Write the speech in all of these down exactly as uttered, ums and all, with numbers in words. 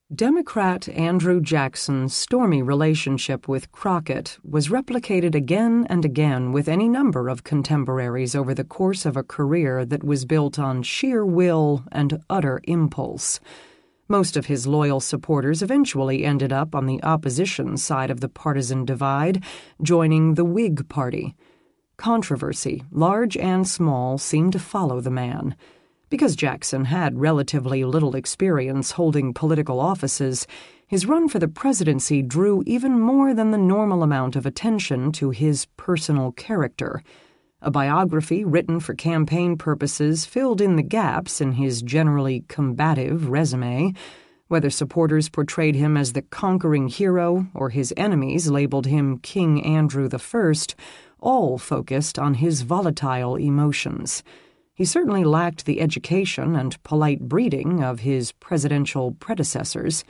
Democrat Andrew Jackson's stormy relationship with Crockett was replicated again and again with any number of contemporaries over the course of a career that was built on sheer will and utter impulse. Most of his loyal supporters eventually ended up on the opposition side of the partisan divide, joining the Whig Party. Controversy, large and small, seemed to follow the man. Because Jackson had relatively little experience holding political offices, his run for the presidency drew even more than the normal amount of attention to his personal character. A biography written for campaign purposes filled in the gaps in his generally combative resume. Whether supporters portrayed him as the conquering hero or his enemies labeled him King Andrew the First, all focused on his volatile emotions. He certainly lacked the education and polite breeding of his presidential predecessors.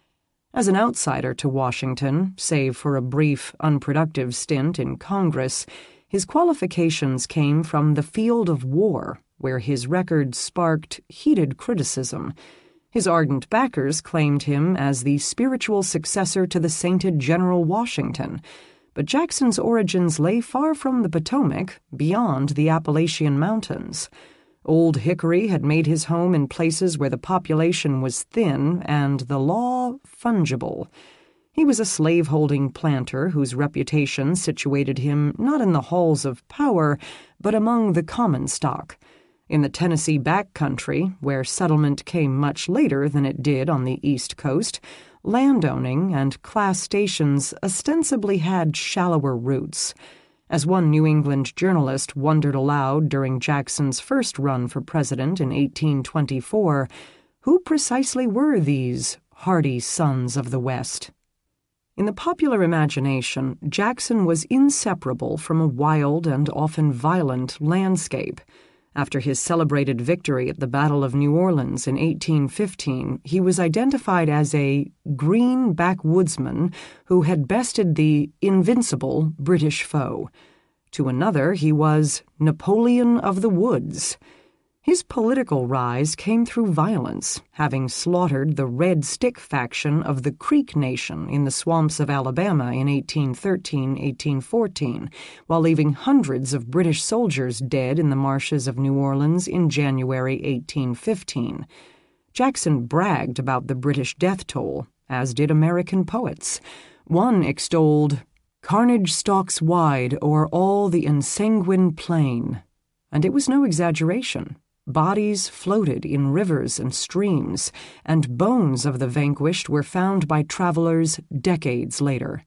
As an outsider to Washington, save for a brief, unproductive stint in Congress, his qualifications came from the field of war, where his record sparked heated criticism. His ardent backers claimed him as the spiritual successor to the sainted General Washington, but Jackson's origins lay far from the Potomac, beyond the Appalachian Mountains. Old Hickory had made his home in places where the population was thin and the law fungible. He was a slave-holding planter whose reputation situated him not in the halls of power, but among the common stock. In the Tennessee backcountry, where settlement came much later than it did on the East Coast, landowning and class stations ostensibly had shallower roots. As one New England journalist wondered aloud during Jackson's first run for president in eighteen twenty-four, who precisely were these hardy sons of the West? In the popular imagination, Jackson was inseparable from a wild and often violent landscape. After his celebrated victory at the Battle of New Orleans in eighteen fifteen, he was identified as a green backwoodsman who had bested the invincible British foe. To another, he was Napoleon of the woods. His political rise came through violence, having slaughtered the Red Stick faction of the Creek Nation in the swamps of Alabama in eighteen thirteen to eighteen fourteen, while leaving hundreds of British soldiers dead in the marshes of New Orleans in January eighteen fifteen. Jackson bragged about the British death toll, as did American poets. One extolled, "Carnage stalks wide o'er all the ensanguined plain," and it was no exaggeration. Bodies floated in rivers and streams, and bones of the vanquished were found by travelers decades later.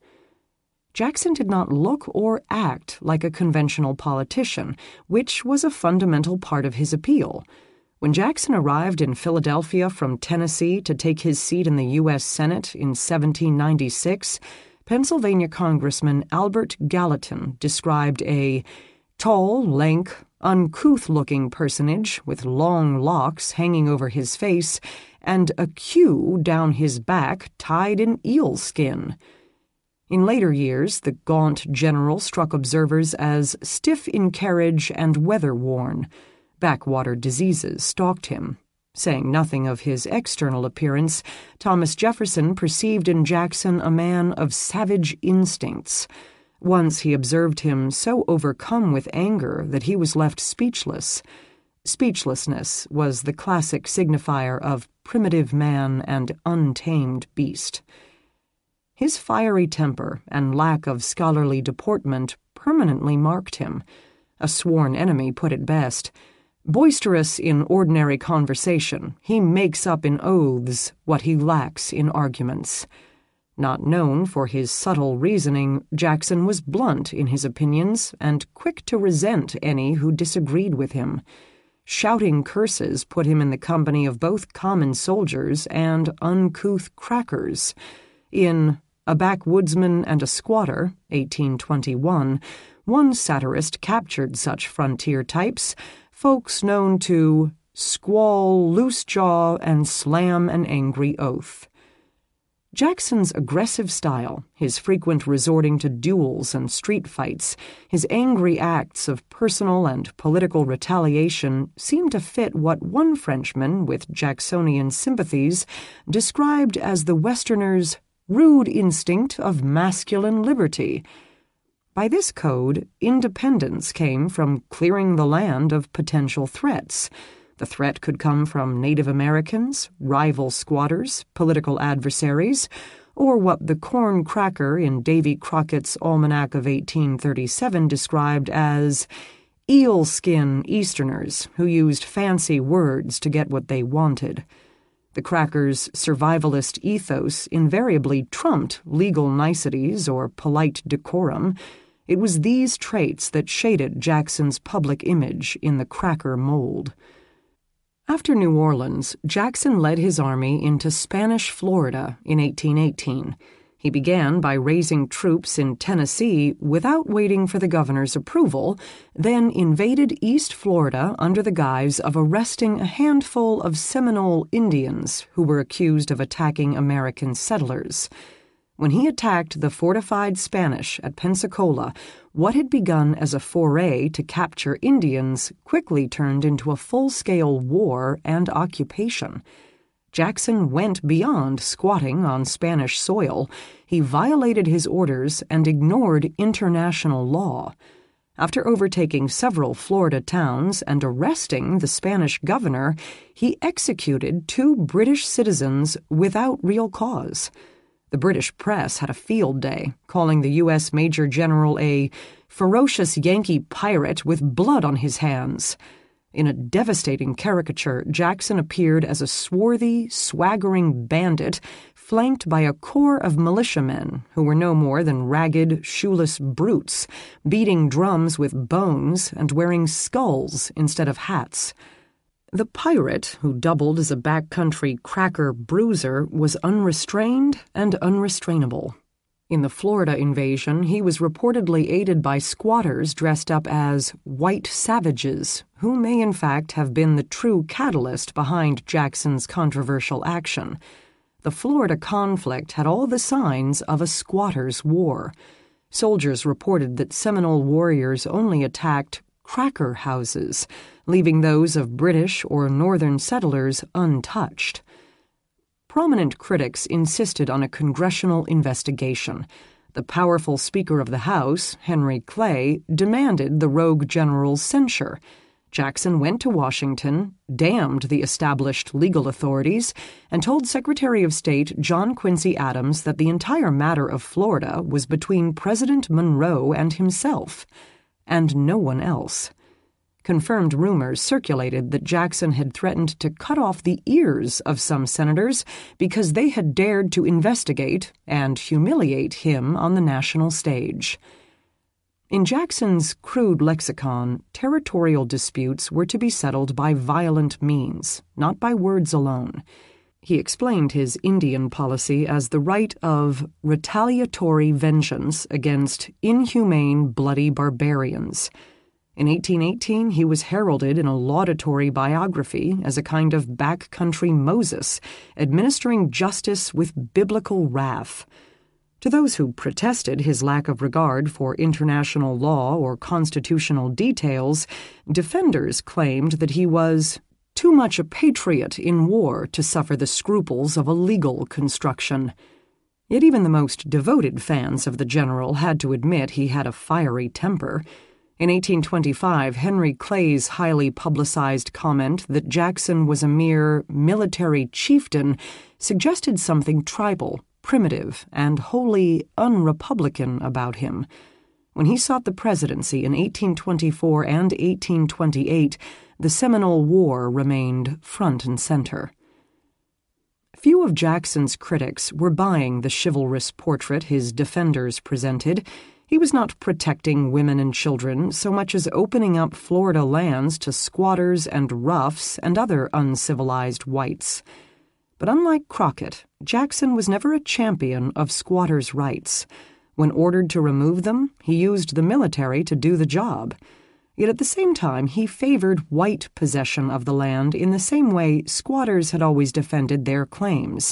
Jackson did not look or act like a conventional politician, which was a fundamental part of his appeal. When Jackson arrived in Philadelphia from Tennessee to take his seat in the U S Senate in seventeen ninety-six, Pennsylvania Congressman Albert Gallatin described a tall, lank, uncouth-looking personage with long locks hanging over his face and a queue down his back tied in eel skin. In later years, the gaunt general struck observers as stiff in carriage and weather-worn. Backwater diseases stalked him. Saying nothing of his external appearance, Thomas Jefferson perceived in Jackson a man of savage instincts. Once he observed him so overcome with anger that he was left speechless. Speechlessness was the classic signifier of primitive man and untamed beast. His fiery temper and lack of scholarly deportment permanently marked him. A sworn enemy put it best. Boisterous in ordinary conversation, he makes up in oaths what he lacks in arguments. Not known for his subtle reasoning, Jackson was blunt in his opinions and quick to resent any who disagreed with him. Shouting curses put him in the company of both common soldiers and uncouth crackers. In A Backwoodsman and a Squatter, eighteen twenty-one, one satirist captured such frontier types, folks known to squall, loose jaw, and slam an angry oath. Jackson's aggressive style, his frequent resorting to duels and street fights, his angry acts of personal and political retaliation seemed to fit what one Frenchman with Jacksonian sympathies described as the Westerner's rude instinct of masculine liberty. By this code, independence came from clearing the land of potential threats. The threat could come from Native Americans, rival squatters, political adversaries, or what the corn cracker in Davy Crockett's Almanac of eighteen thirty-seven described as eel-skin Easterners who used fancy words to get what they wanted. The cracker's survivalist ethos invariably trumped legal niceties or polite decorum. It was these traits that shaded Jackson's public image in the cracker mold. After New Orleans, Jackson led his army into Spanish Florida in eighteen eighteen. He began by raising troops in Tennessee without waiting for the governor's approval, then invaded East Florida under the guise of arresting a handful of Seminole Indians who were accused of attacking American settlers. When he attacked the fortified Spanish at Pensacola, what had begun as a foray to capture Indians quickly turned into a full-scale war and occupation. Jackson went beyond squatting on Spanish soil. He violated his orders and ignored international law. After overtaking several Florida towns and arresting the Spanish governor, he executed two British citizens without real cause. The British press had a field day, calling the U S Major General a ferocious Yankee pirate with blood on his hands. In a devastating caricature, Jackson appeared as a swarthy, swaggering bandit flanked by a corps of militiamen who were no more than ragged, shoeless brutes, beating drums with bones and wearing skulls instead of hats. The pirate, who doubled as a backcountry cracker bruiser, was unrestrained and unrestrainable. In the Florida invasion, he was reportedly aided by squatters dressed up as white savages, who may in fact have been the true catalyst behind Jackson's controversial action. The Florida conflict had all the signs of a squatters' war. Soldiers reported that Seminole warriors only attacked cracker houses, leaving those of British or Northern settlers untouched. Prominent critics insisted on a congressional investigation. The powerful Speaker of the House, Henry Clay, demanded the rogue general's censure. Jackson went to Washington, damned the established legal authorities, and told Secretary of State John Quincy Adams that the entire matter of Florida was between President Monroe and himself, and no one else. Confirmed rumors circulated that Jackson had threatened to cut off the ears of some senators because they had dared to investigate and humiliate him on the national stage. In Jackson's crude lexicon, territorial disputes were to be settled by violent means, not by words alone. He explained his Indian policy as the right of retaliatory vengeance against inhumane, bloody barbarians. In eighteen eighteen, he was heralded in a laudatory biography as a kind of backcountry Moses, administering justice with biblical wrath. To those who protested his lack of regard for international law or constitutional details, defenders claimed that he was too much a patriot in war to suffer the scruples of a legal construction. Yet even the most devoted fans of the general had to admit he had a fiery temper. In eighteen twenty-five, Henry Clay's highly publicized comment that Jackson was a mere military chieftain suggested something tribal, primitive, and wholly unrepublican about him. When he sought the presidency in eighteen twenty-four and eighteen twenty-eight, the Seminole War remained front and center. Few of Jackson's critics were buying the chivalrous portrait his defenders presented. He was not protecting women and children so much as opening up Florida lands to squatters and roughs and other uncivilized whites. But unlike Crockett, Jackson was never a champion of squatters' rights. When ordered to remove them, he used the military to do the job. Yet at the same time, he favored white possession of the land in the same way squatters had always defended their claims.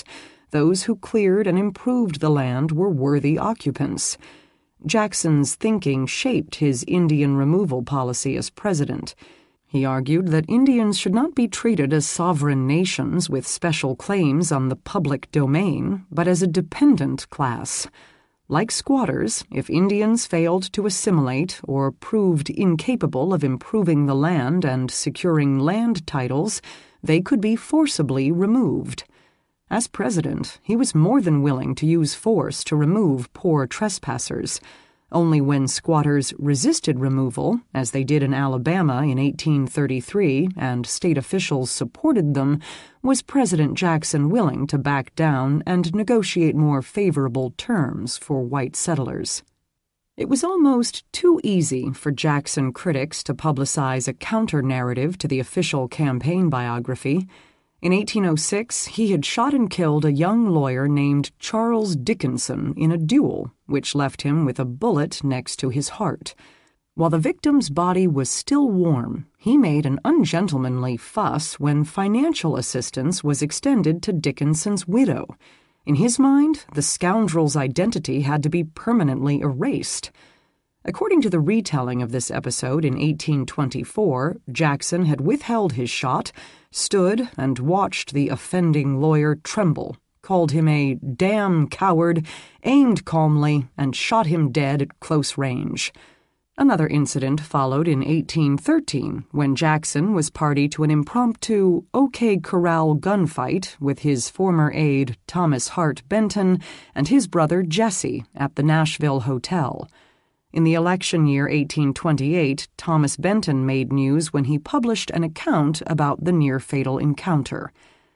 those who cleared and improved the land were worthy occupants. Jackson's thinking shaped his Indian removal policy as president. He argued that Indians should not be treated as sovereign nations with special claims on the public domain, but as a dependent class. Like squatters, if Indians failed to assimilate or proved incapable of improving the land and securing land titles, they could be forcibly removed. As president, he was more than willing to use force to remove poor trespassers. Only when squatters resisted removal, as they did in Alabama in eighteen thirty-three, and state officials supported them, was President Jackson willing to back down and negotiate more favorable terms for white settlers. It was almost too easy for Jackson critics to publicize a counter-narrative to the official campaign biography. In eighteen oh six, he had shot and killed a young lawyer named Charles Dickinson in a duel, which left him with a bullet next to his heart. While the victim's body was still warm, he made an ungentlemanly fuss when financial assistance was extended to Dickinson's widow. In his mind, the scoundrel's identity had to be permanently erased. According to the retelling of this episode in eighteen twenty-four, Jackson had withheld his shot, stood and watched the offending lawyer tremble, called him a damn coward, aimed calmly, and shot him dead at close range. Another incident followed in eighteen thirteen, when Jackson was party to an impromptu OK Corral gunfight with his former aide Thomas Hart Benton and his brother Jesse at the Nashville Hotel. In the election year eighteen twenty-eight, Thomas Benton made news when he published an account about the near-fatal encounter.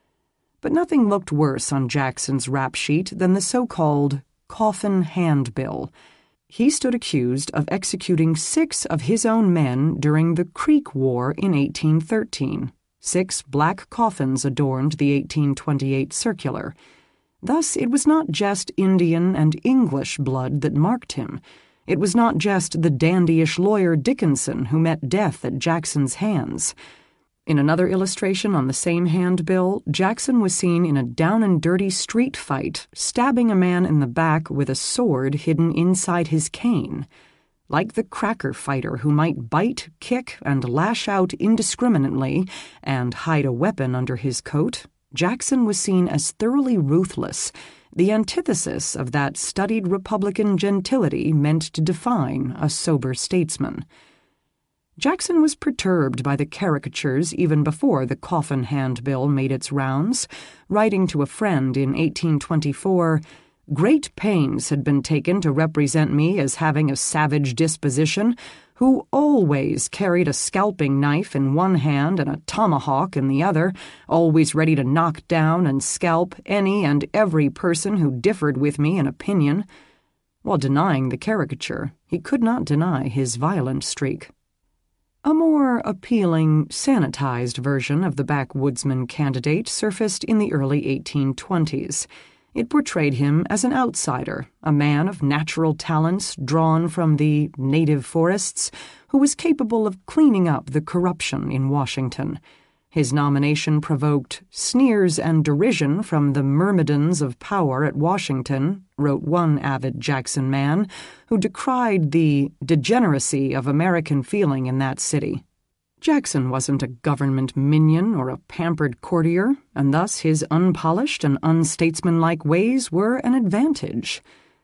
But nothing looked worse on Jackson's rap sheet than the so-called coffin handbill. He stood accused of executing six of his own men during the Creek War in eighteen thirteen. Six black coffins adorned the eighteen twenty-eight circular. Thus, it was not just Indian and English blood that marked him. It was not just the dandyish lawyer Dickinson who met death at Jackson's hands. In another illustration on the same handbill, Jackson was seen in a down-and-dirty street fight, stabbing a man in the back with a sword hidden inside his cane. Like the cracker fighter who might bite, kick, and lash out indiscriminately and hide a weapon under his coat, Jackson was seen as thoroughly ruthless, the antithesis of that studied Republican gentility meant to define a sober statesman. Jackson was perturbed by the caricatures even before the coffin handbill made its rounds, writing to a friend in eighteen twenty-four, "Great pains had been taken to represent me as having a savage disposition, who always carried a scalping knife in one hand and a tomahawk in the other, always ready to knock down and scalp any and every person who differed with me in opinion." While denying the caricature, he could not deny his violent streak. A more appealing, sanitized version of the backwoodsman candidate surfaced in the early eighteen twenties. It portrayed him as an outsider, a man of natural talents drawn from the native forests, who was capable of cleaning up the corruption in Washington. His nomination provoked sneers and derision from the myrmidons of power at Washington, wrote one avid Jackson man, who decried the degeneracy of American feeling in that city. Jackson wasn't a government minion or a pampered courtier, and thus his unpolished and unstatesmanlike ways were an advantage.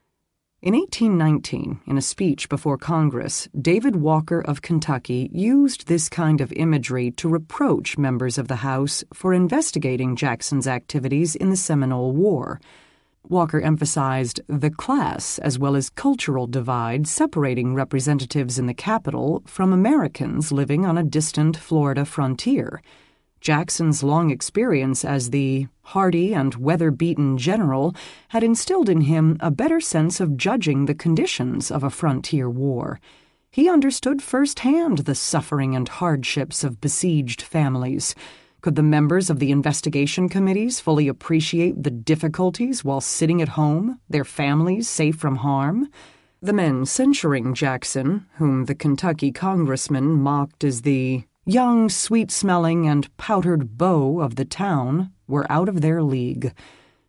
In eighteen nineteen, in a speech before Congress, David Walker of Kentucky used this kind of imagery to reproach members of the House for investigating Jackson's activities in the Seminole War. Walker emphasized the class as well as cultural divide separating representatives in the Capitol from Americans living on a distant Florida frontier. Jackson's long experience as the hardy and weather-beaten general had instilled in him a better sense of judging the conditions of a frontier war. He understood firsthand the suffering and hardships of besieged families. Could the members of the investigation committees fully appreciate the difficulties while sitting at home, their families safe from harm? The men censuring Jackson, whom the Kentucky congressman mocked as the young, sweet-smelling, and powdered beau of the town, were out of their league.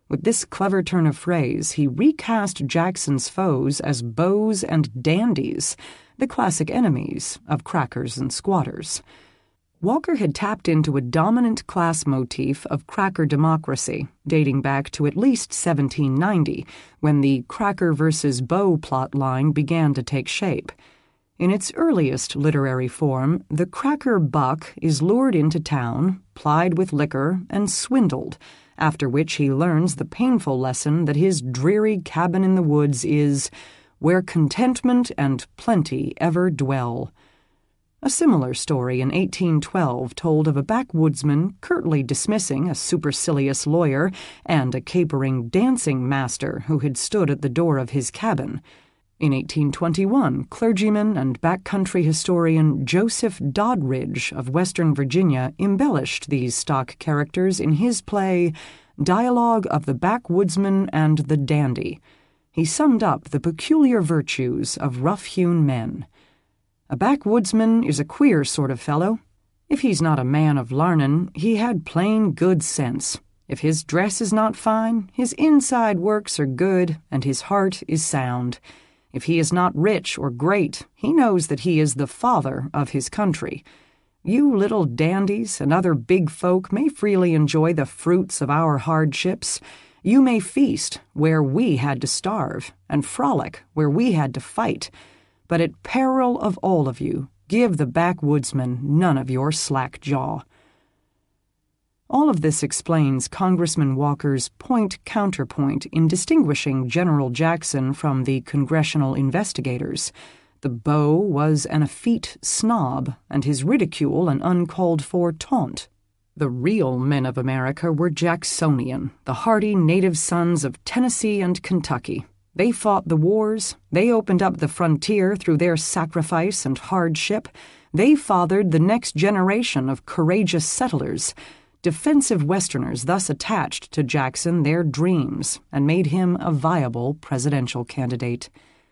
With this clever turn of phrase, he recast Jackson's foes as beaux and dandies, the classic enemies of crackers and squatters. Walker had tapped into a dominant class motif of cracker democracy, dating back to at least seventeen ninety, when the cracker versus beau plot line began to take shape. In its earliest literary form, the cracker buck is lured into town, plied with liquor, and swindled, after which he learns the painful lesson that his dreary cabin in the woods is where contentment and plenty ever dwell. A similar story in eighteen twelve told of a backwoodsman curtly dismissing a supercilious lawyer and a capering dancing master who had stood at the door of his cabin. In eighteen twenty-one, clergyman and backcountry historian Joseph Doddridge of Western Virginia embellished these stock characters in his play Dialogue of the Backwoodsman and the Dandy. He summed up the peculiar virtues of rough-hewn men. A backwoodsman is a queer sort of fellow. If he's not a man of larnin', he had plain good sense. If his dress is not fine, his inside works are good, and his heart is sound. If he is not rich or great, he knows that he is the father of his country. You little dandies and other big folk may freely enjoy the fruits of our hardships. You may feast where we had to starve, and frolic where we had to fight. But at peril of all of you, give the backwoodsman none of your slack jaw. All of this explains Congressman Walker's point-counterpoint in distinguishing General Jackson from the congressional investigators. The beau was an effete snob, and his ridicule an uncalled-for taunt. The real men of America were Jacksonian, the hardy native sons of Tennessee and Kentucky. They fought the wars, they opened up the frontier through their sacrifice and hardship, they fathered the next generation of courageous settlers. Defensive Westerners thus attached to Jackson their dreams and made him a viable presidential candidate.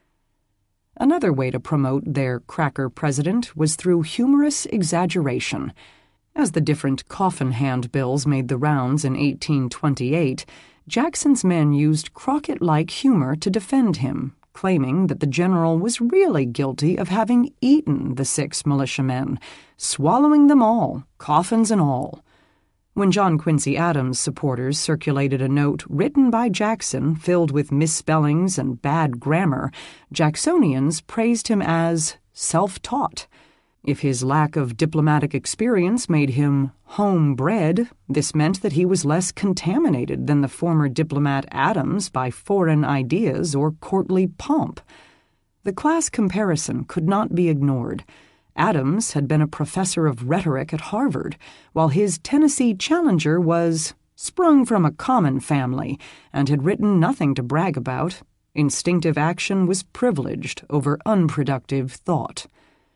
Another way to promote their cracker president was through humorous exaggeration. As the different coffin handbills made the rounds in eighteen twenty-eight, Jackson's men used Crockett-like humor to defend him, claiming that the general was really guilty of having eaten the six militiamen, swallowing them all, coffins and all. When John Quincy Adams supporters circulated a note written by Jackson filled with misspellings and bad grammar, Jacksonians praised him as self-taught. If his lack of diplomatic experience made him homebred, this meant that he was less contaminated than the former diplomat Adams by foreign ideas or courtly pomp. The class comparison could not be ignored. Adams had been a professor of rhetoric at Harvard, while his Tennessee challenger was sprung from a common family and had written nothing to brag about. Instinctive action was privileged over unproductive thought.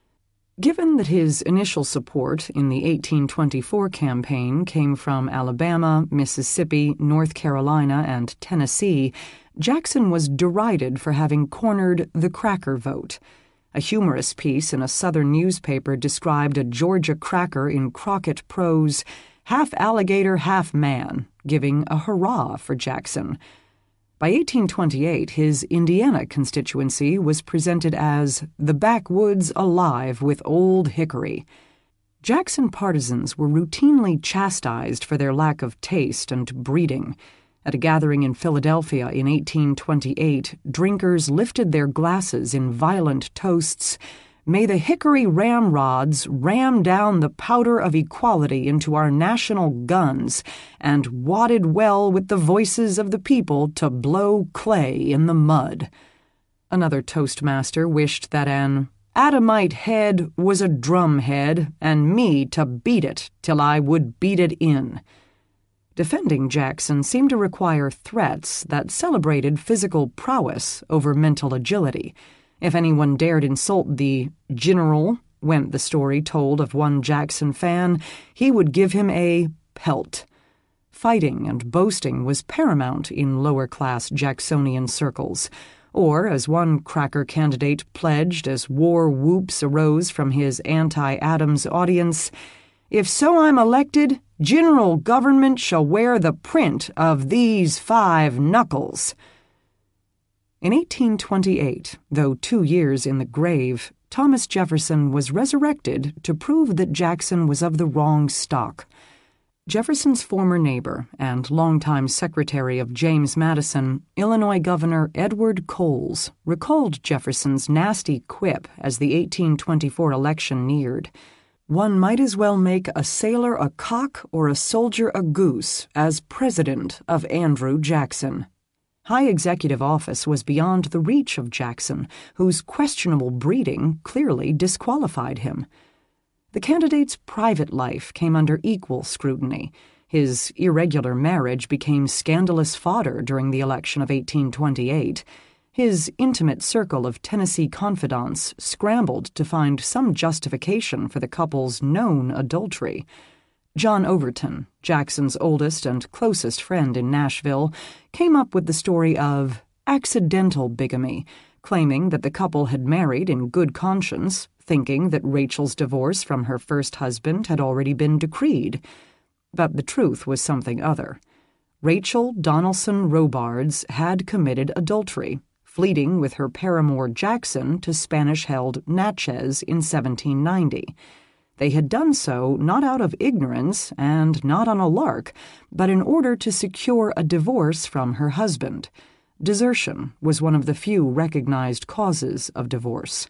Given that his initial support in the eighteen twenty-four campaign came from Alabama, Mississippi, North Carolina, and Tennessee, Jackson was derided for having cornered the cracker vote. A humorous piece in a Southern newspaper described a Georgia cracker in Crockett prose, half alligator, half man, giving a hurrah for Jackson. By eighteen twenty-eight, his Indiana constituency was presented as the backwoods alive with Old Hickory. Jackson partisans were routinely chastised for their lack of taste and breeding. At a gathering in Philadelphia in eighteen twenty-eight, drinkers lifted their glasses in violent toasts. May the hickory ramrods ram down the powder of equality into our national guns, and wadded well with the voices of the people to blow clay in the mud. Another toastmaster wished that an Adamite head was a drum head, and me to beat it till I would beat it in. Defending Jackson seemed to require threats that celebrated physical prowess over mental agility. If anyone dared insult the general, went the story told of one Jackson fan, he would give him a pelt. Fighting and boasting was paramount in lower-class Jacksonian circles, or, as one cracker candidate pledged as war whoops arose from his anti-Adams audience, If so I'm elected, general government shall wear the print of these five knuckles." In eighteen twenty-eight, though two years in the grave, Thomas Jefferson was resurrected to prove that Jackson was of the wrong stock. Jefferson's former neighbor and longtime secretary of James Madison, Illinois Governor Edward Coles, recalled Jefferson's nasty quip as the eighteen twenty-four election neared. "One might as well make a sailor a cock or a soldier a goose as president of Andrew Jackson." High executive office was beyond the reach of Jackson, whose questionable breeding clearly disqualified him. The candidate's private life came under equal scrutiny. His irregular marriage became scandalous fodder during the election of eighteen twenty-eight. His intimate circle of Tennessee confidants scrambled to find some justification for the couple's known adultery. John Overton, Jackson's oldest and closest friend in Nashville, came up with the story of accidental bigamy, claiming that the couple had married in good conscience, thinking that Rachel's divorce from her first husband had already been decreed. But the truth was something other. Rachel Donaldson Robards had committed adultery, fleeing with her paramour Jackson to Spanish-held Natchez in seventeen ninety. They had done so not out of ignorance and not on a lark, but in order to secure a divorce from her husband. Desertion was one of the few recognized causes of divorce.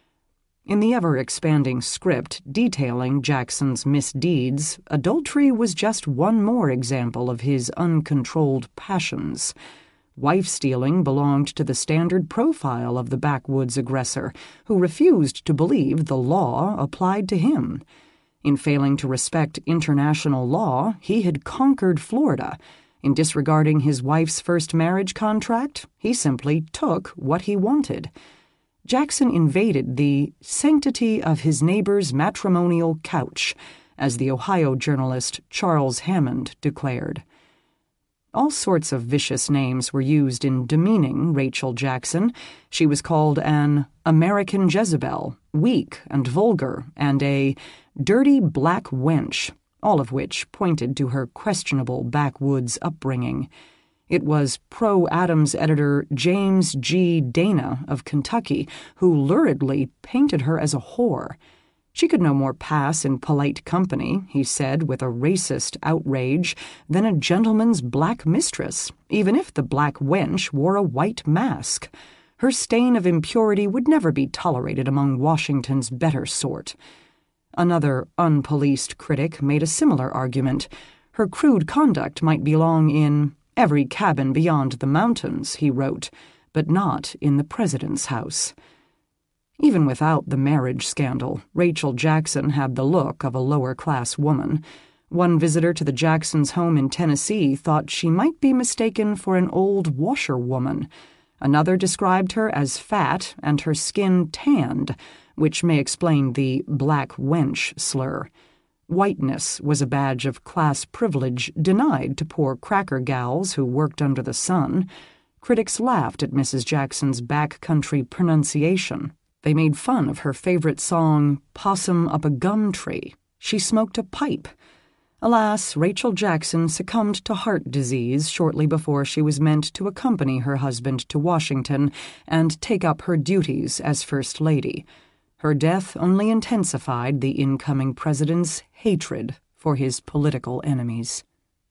In the ever-expanding script detailing Jackson's misdeeds, adultery was just one more example of his uncontrolled passions. Wife-stealing belonged to the standard profile of the backwoods aggressor, who refused to believe the law applied to him. In failing to respect international law, he had conquered Florida. In disregarding his wife's first marriage contract, he simply took what he wanted. Jackson invaded the sanctity of his neighbor's matrimonial couch, as the Ohio journalist Charles Hammond declared. All sorts of vicious names were used in demeaning Rachel Jackson. She was called an American Jezebel, weak and vulgar, and a dirty black wench, all of which pointed to her questionable backwoods upbringing. It was pro-Adams editor James G. Dana of Kentucky who luridly painted her as a whore. She could no more pass in polite company, he said with a racist outrage, than a gentleman's black mistress, even if the black wench wore a white mask. Her stain of impurity would never be tolerated among Washington's better sort. Another unpoliced critic made a similar argument. Her crude conduct might belong in every cabin beyond the mountains, he wrote, but not in the president's house. Even without the marriage scandal, Rachel Jackson had the look of a lower-class woman. One visitor to the Jacksons' home in Tennessee thought she might be mistaken for an old washerwoman. Another described her as fat and her skin tanned, which may explain the black wench slur. Whiteness was a badge of class privilege denied to poor cracker gals who worked under the sun. Critics laughed at Missus Jackson's backcountry pronunciation. They made fun of her favorite song, Possum Up a Gum Tree. She smoked a pipe. Alas, Rachel Jackson succumbed to heart disease shortly before she was meant to accompany her husband to Washington and take up her duties as First Lady. Her death only intensified the incoming president's hatred for his political enemies.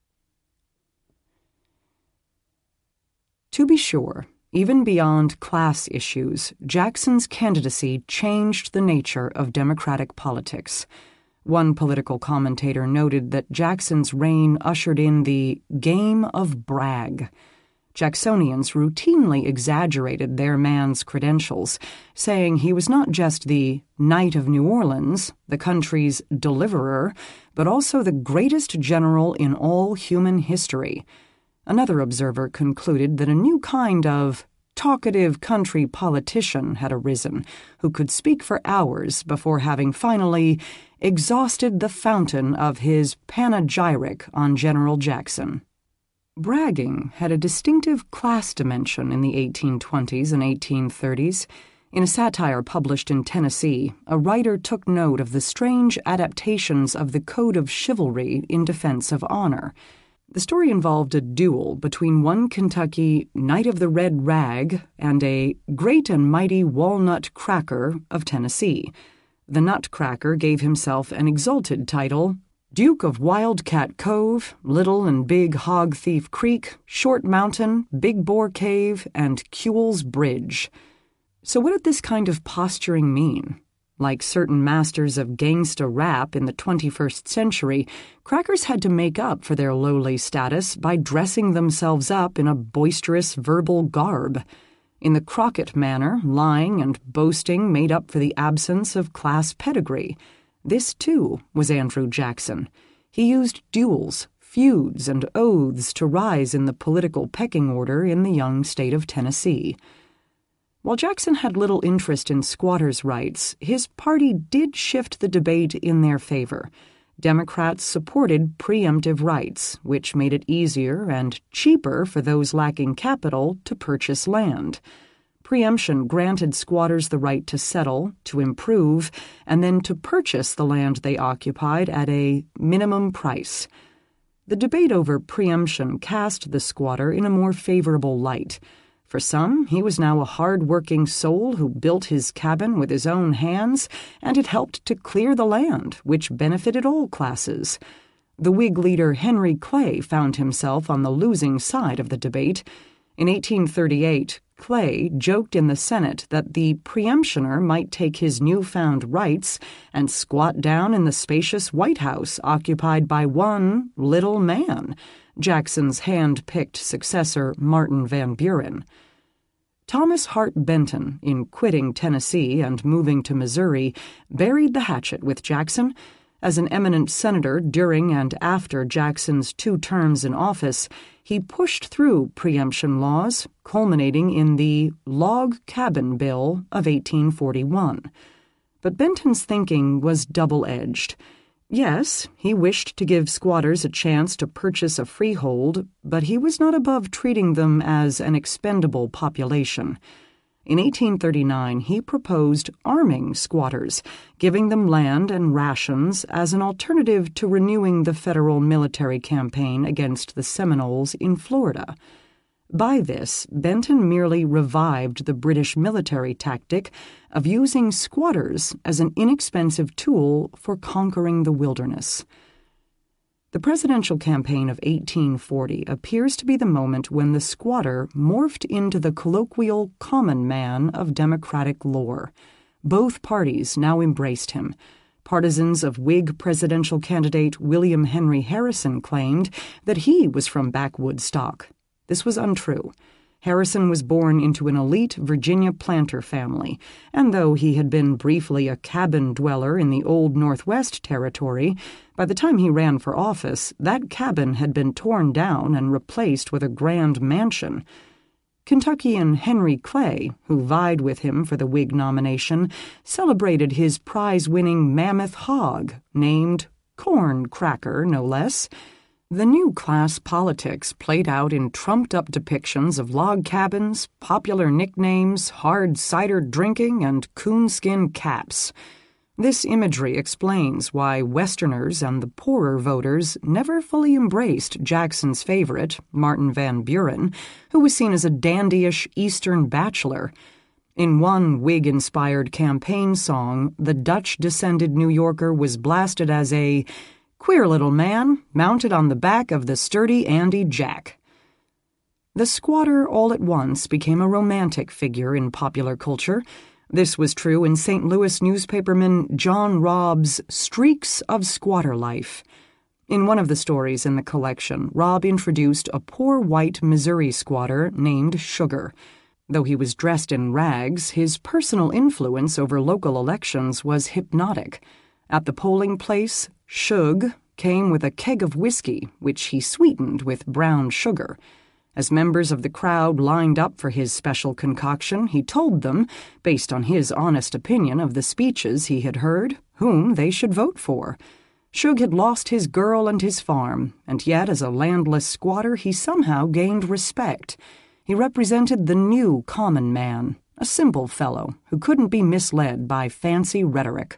To be sure, even beyond class issues, Jackson's candidacy changed the nature of Democratic politics. One political commentator noted that Jackson's reign ushered in the game of brag. Jacksonians routinely exaggerated their man's credentials, saying he was not just the Knight of New Orleans, the country's deliverer, but also the greatest general in all human history. Another observer concluded that a new kind of talkative country politician had arisen who could speak for hours before having finally exhausted the fountain of his panegyric on General Jackson. Bragging had a distinctive class dimension in the eighteen twenties and eighteen thirties. In a satire published in Tennessee, a writer took note of the strange adaptations of the Code of Chivalry in defense of honor. The story involved a duel between one Kentucky Knight of the Red Rag and a Great and Mighty Walnut Cracker of Tennessee. The Nutcracker gave himself an exalted title, Duke of Wildcat Cove, Little and Big Hog Thief Creek, Short Mountain, Big Boar Cave, and Kuhl's Bridge. So what did this kind of posturing mean? Like certain masters of gangsta rap in the twenty-first century, crackers had to make up for their lowly status by dressing themselves up in a boisterous verbal garb. In the Crockett manner, lying and boasting made up for the absence of class pedigree. This, too, was Andrew Jackson. He used duels, feuds, and oaths to rise in the political pecking order in the young state of Tennessee. While Jackson had little interest in squatters' rights, his party did shift the debate in their favor. Democrats supported preemptive rights, which made it easier and cheaper for those lacking capital to purchase land. Preemption granted squatters the right to settle, to improve, and then to purchase the land they occupied at a minimum price. The debate over preemption cast the squatter in a more favorable light. For some, he was now a hard-working soul who built his cabin with his own hands, and it helped to clear the land, which benefited all classes. The Whig leader Henry Clay found himself on the losing side of the debate. In eighteen thirty-eight, Clay joked in the Senate that the preemptioner might take his newfound rights and squat down in the spacious White House occupied by one little man, Jackson's hand-picked successor Martin Van Buren. Thomas Hart Benton, in quitting Tennessee and moving to Missouri, buried the hatchet with Jackson. As an eminent senator during and after Jackson's two terms in office, he pushed through preemption laws, culminating in the Log Cabin Bill of eighteen forty-one. But Benton's thinking was double-edged. Yes, he wished to give squatters a chance to purchase a freehold, but he was not above treating them as an expendable population. In eighteen thirty-nine, he proposed arming squatters, giving them land and rations as an alternative to renewing the federal military campaign against the Seminoles in Florida. By this, Benton merely revived the British military tactic of using squatters as an inexpensive tool for conquering the wilderness. The presidential campaign of eighteen forty appears to be the moment when the squatter morphed into the colloquial common man of Democratic lore. Both parties now embraced him. Partisans of Whig presidential candidate William Henry Harrison claimed that he was from backwoods stock. This was untrue. Harrison was born into an elite Virginia planter family, and though he had been briefly a cabin dweller in the old Northwest Territory, by the time he ran for office, that cabin had been torn down and replaced with a grand mansion. Kentuckian Henry Clay, who vied with him for the Whig nomination, celebrated his prize-winning mammoth hog, named Corn Cracker, no less. The new class politics played out in trumped-up depictions of log cabins, popular nicknames, hard cider drinking, and coonskin caps. This imagery explains why Westerners and the poorer voters never fully embraced Jackson's favorite, Martin Van Buren, who was seen as a dandyish Eastern bachelor. In one Whig-inspired campaign song, the Dutch-descended New Yorker was blasted as a queer little man mounted on the back of the sturdy Andy Jack. The squatter all at once became a romantic figure in popular culture. This was true in Saint Louis newspaperman John Robb's Streaks of Squatter Life. In one of the stories in the collection, Robb introduced a poor white Missouri squatter named Sugar. Though he was dressed in rags, his personal influence over local elections was hypnotic. At the polling place, Shug came with a keg of whiskey, which he sweetened with brown sugar. As members of the crowd lined up for his special concoction, he told them, based on his honest opinion of the speeches he had heard, whom they should vote for. Shug had lost his girl and his farm, and yet as a landless squatter he somehow gained respect. He represented the new common man, a simple fellow who couldn't be misled by fancy rhetoric.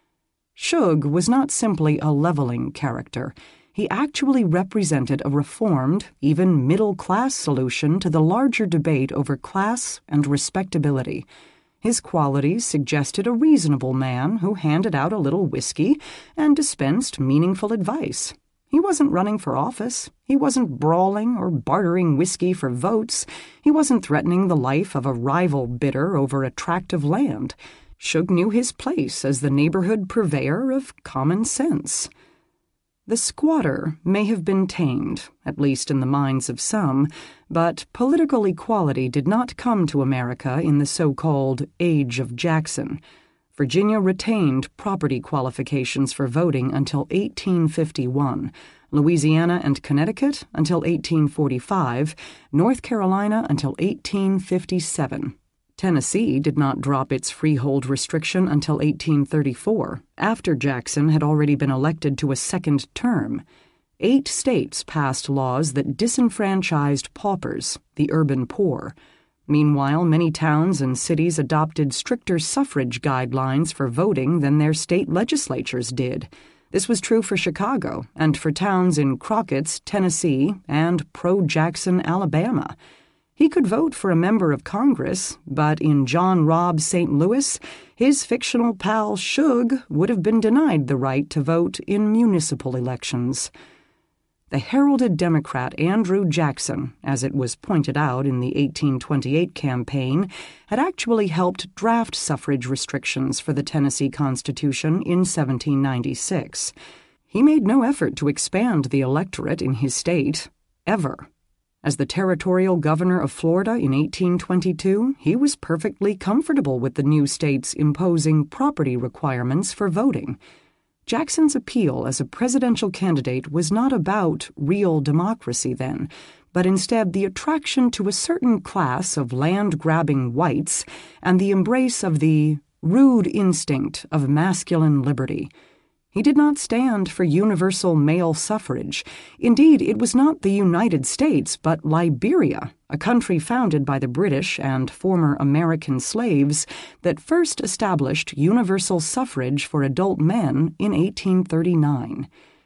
Shug was not simply a leveling character. He actually represented a reformed, even middle-class solution to the larger debate over class and respectability. His qualities suggested a reasonable man who handed out a little whiskey and dispensed meaningful advice. He wasn't running for office. He wasn't brawling or bartering whiskey for votes. He wasn't threatening the life of a rival bidder over a tract of land. Shug knew his place as the neighborhood purveyor of common sense. The squatter may have been tamed, at least in the minds of some, but political equality did not come to America in the so-called Age of Jackson. Virginia retained property qualifications for voting until eighteen fifty-one, Louisiana and Connecticut until eighteen forty-five, North Carolina until eighteen fifty-seven. Tennessee did not drop its freehold restriction until eighteen thirty-four, after Jackson had already been elected to a second term. Eight states passed laws that disenfranchised paupers, the urban poor. Meanwhile, many towns and cities adopted stricter suffrage guidelines for voting than their state legislatures did. This was true for Chicago and for towns in Crockett's Tennessee and pro-Jackson Alabama. He could vote for a member of Congress, but in John Robb Saint Louis, his fictional pal Shug would have been denied the right to vote in municipal elections. The heralded Democrat Andrew Jackson, as it was pointed out in the eighteen twenty-eight campaign, had actually helped draft suffrage restrictions for the Tennessee Constitution in seventeen ninety-six. He made no effort to expand the electorate in his state, ever. As the territorial governor of Florida in eighteen twenty-two, he was perfectly comfortable with the new state's imposing property requirements for voting. Jackson's appeal as a presidential candidate was not about real democracy then, but instead the attraction to a certain class of land-grabbing whites and the embrace of the rude instinct of masculine liberty. He did not stand for universal male suffrage. Indeed, it was not the United States, but Liberia, a country founded by the British and former American slaves, that first established universal suffrage for adult men in eighteen thirty-nine.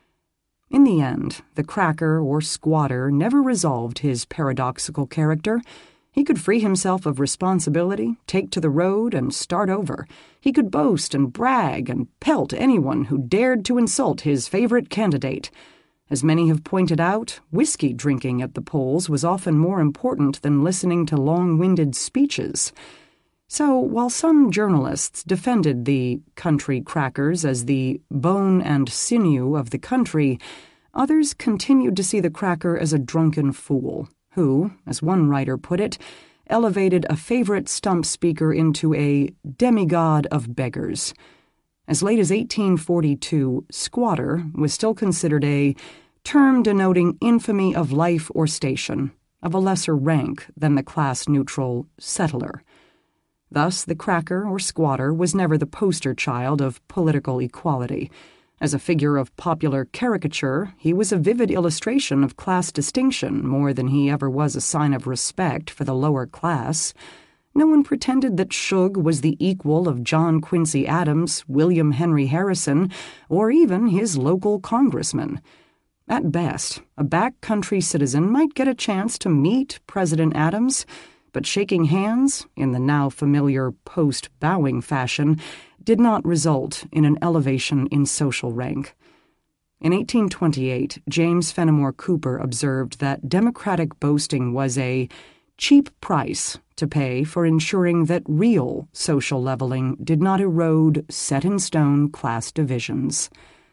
In the end, the cracker or squatter never resolved his paradoxical character. He could free himself of responsibility, take to the road, and start over. He could boast and brag and pelt anyone who dared to insult his favorite candidate. As many have pointed out, whiskey drinking at the polls was often more important than listening to long-winded speeches. So, while some journalists defended the country crackers as the bone and sinew of the country, others continued to see the cracker as a drunken fool, who, as one writer put it, elevated a favorite stump speaker into a demigod of beggars. As late as eighteen forty-two, squatter was still considered a term denoting infamy of life or station, of a lesser rank than the class-neutral settler. Thus, the cracker or squatter was never the poster child of political equality. As a figure of popular caricature, he was a vivid illustration of class distinction more than he ever was a sign of respect for the lower class. No one pretended that Shug was the equal of John Quincy Adams, William Henry Harrison, or even his local congressman. At best, a backcountry citizen might get a chance to meet President Adams, but shaking hands, in the now familiar post-bowing fashion, did not result in an elevation in social rank. In eighteen twenty-eight, James Fenimore Cooper observed that democratic boasting was a cheap price to pay for ensuring that real social leveling did not erode set-in-stone class divisions.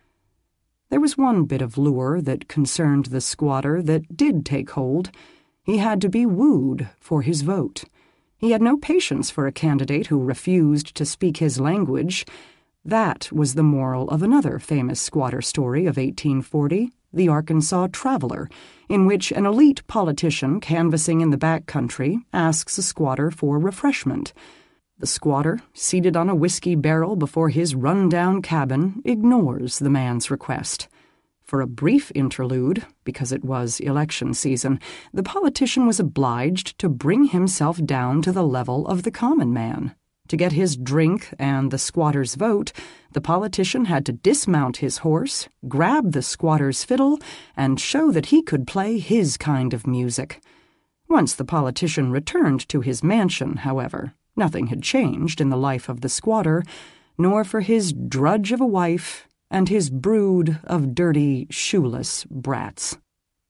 There was one bit of lure that concerned the squatter that did take hold. He had to be wooed for his vote. He had no patience for a candidate who refused to speak his language. That was the moral of another famous squatter story of eighteen forty, The Arkansas Traveler, in which an elite politician canvassing in the back country asks a squatter for refreshment. The squatter, seated on a whiskey barrel before his run-down cabin, ignores the man's request. For a brief interlude, because it was election season, the politician was obliged to bring himself down to the level of the common man. To get his drink and the squatter's vote, the politician had to dismount his horse, grab the squatter's fiddle, and show that he could play his kind of music. Once the politician returned to his mansion, however, nothing had changed in the life of the squatter, nor for his drudge of a wife and his brood of dirty, shoeless brats.